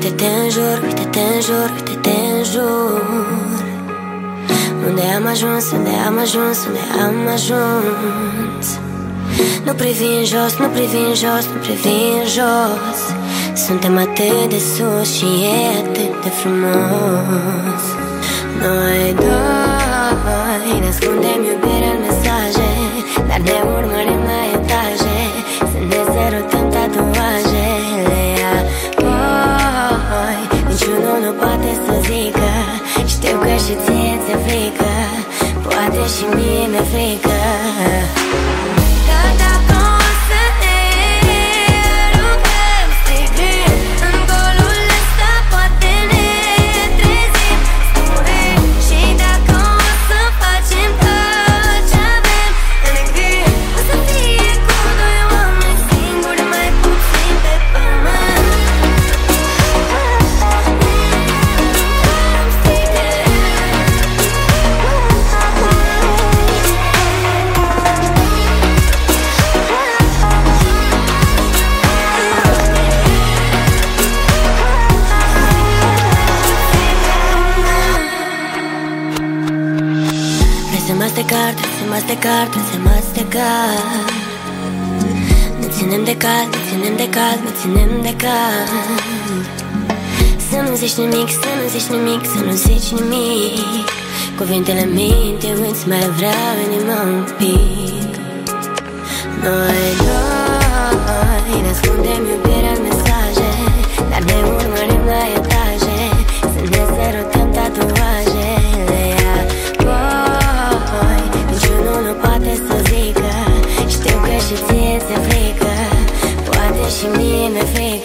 Uite-te în jur, uite-te în jur, uite-te în jur. Unde am ajuns, unde am ajuns, unde am ajuns. Nu privi în jos, nu privi în jos, nu privi în jos. Suntem atât de sus și e atât de frumos. Noi doi ne ascundem iubirea în mesaje, dar ne urmărim la etaje. Să ne sărutăm tatuajele apoi. Niciunul nu poate să zică. Știu că și ție ți-e frică, poate și mie mi-e frică. Dar dacă o să ne rugăm strigând în golul ăsta, poate ne trezim. Spune și dacă o să facem tot ce avem în gând, o să fie cu doi oameni singuri, mai puțin pe pământ. Mastercard, Mastercard, Mastercard. Ne ținem de cald, ne ținem de cald, ne ținem de cald. Să nu zici nimic, să nu zici nimic, să nu zici nimic. Cuvintele minte, uiți, mai vreau inima un pic. Noi doi ne ascundem iubirea în mesaje, dar ne urmărim la etaje. Să ne sărutăm tatuajele apoi. Niciunul nu poate să zică. Știu că și ție ți-e frică, poate și mie mi-e frică.